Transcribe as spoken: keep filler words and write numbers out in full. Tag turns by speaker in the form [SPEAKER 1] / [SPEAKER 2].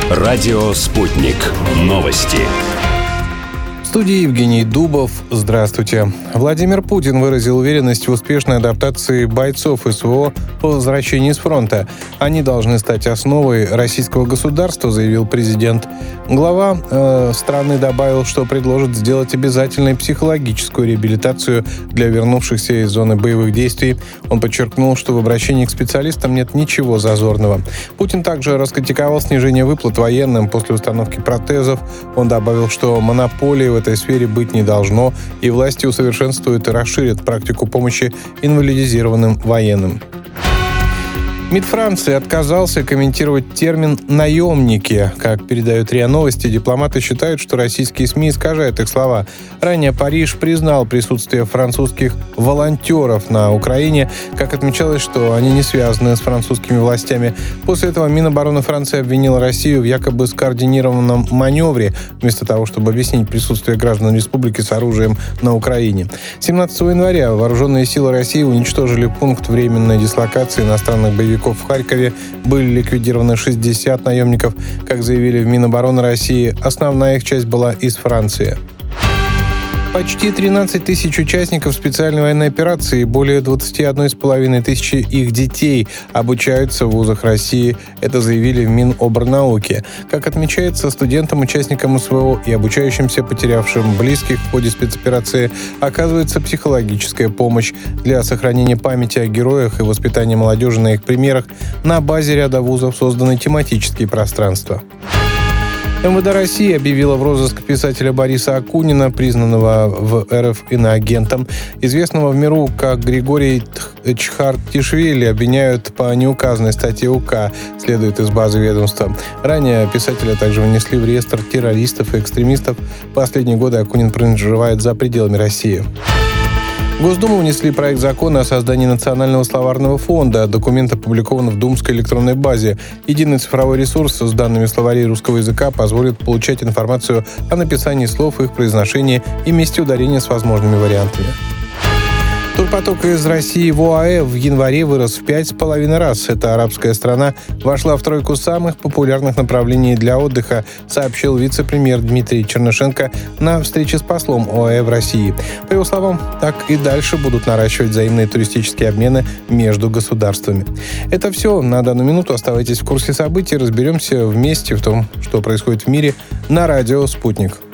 [SPEAKER 1] Радио «Спутник». Новости.
[SPEAKER 2] В студии Евгений Дубов. Здравствуйте. Владимир Путин выразил уверенность в успешной адаптации бойцов СВО по возвращении с фронта. Они должны стать основой российского государства, заявил президент. Глава э, страны добавил, что предложит сделать обязательной психологическую реабилитацию для вернувшихся из зоны боевых действий. Он подчеркнул, что в обращении к специалистам нет ничего зазорного. Путин также раскритиковал снижение выплат военным после установки протезов. Он добавил, что монополии в этой сфере быть не должно, и власти усовершенствуют и расширят практику помощи инвалидизированным военным. МИД Франции отказался комментировать термин «наемники». Как передают РИА Новости, дипломаты считают, что российские СМИ искажают их слова. Ранее Париж признал присутствие французских волонтеров на Украине. Как отмечалось, что они не связаны с французскими властями. После этого Минобороны Франции обвинила Россию в якобы скоординированном маневре, вместо того, чтобы объяснить присутствие граждан республики с оружием на Украине. семнадцатого января вооруженные силы России уничтожили пункт временной дислокации иностранных боевиков в Харькове. Были ликвидированы шестьдесят наемников. Как заявили в Минобороны России, основная их часть была из Франции. Почти тринадцать тысяч участников специальной военной операции и более двадцать одна с половиной тысячи их детей обучаются в вузах России. Это заявили в Миноборнауки. Как отмечается, студентам, участникам СВО и обучающимся, потерявшим близких в ходе спецоперации, оказывается психологическая помощь для сохранения памяти о героях и воспитания молодежи на их примерах. На базе ряда вузов созданы тематические пространства. МВД России объявила в розыск писателя Бориса Акунина, признанного в РФ иноагентом. Известного в миру как Григорий Чхартишвили обвиняют по неуказанной статье УК, следует из базы ведомства. Ранее писателя также внесли в реестр террористов и экстремистов. В последние годы Акунин проживает за пределами России. В Госдуму внесли проект закона о создании национального словарного фонда. Документ опубликован в Думской электронной базе. Единый цифровой ресурс с данными словарей русского языка позволит получать информацию о написании слов, их произношении и месте ударения с возможными вариантами. Турпоток из России в ОАЭ в январе вырос в пять с половиной раз. Эта арабская страна вошла в тройку самых популярных направлений для отдыха, сообщил вице-премьер Дмитрий Чернышенко на встрече с послом ОАЭ в России. По его словам, так и дальше будут наращивать взаимные туристические обмены между государствами. Это все на данную минуту. Оставайтесь в курсе событий. Разберемся вместе в том, что происходит в мире на радио «Спутник».